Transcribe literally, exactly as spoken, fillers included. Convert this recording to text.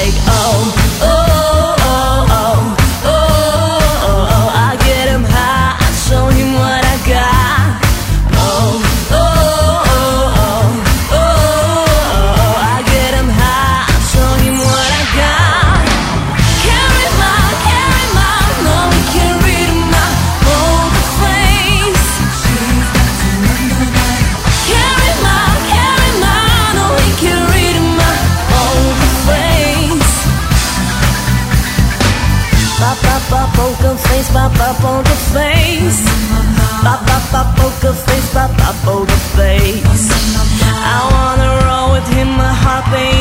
like oh, oh, oh, oh, oh, oh, oh. I get him high, I show him what I got. Oh, oh, oh, oh, oh, oh. I get him high, I show him what I got. Carry my, carry my, no we can't read my poker face. Carry my, carry my, no we can't read my poker face. Pop, pop, pop, poker face, pop, pop, poker face. Pop, pop, pop, poker face, pop, pop, poker face. I wanna roll with him, my heart beats.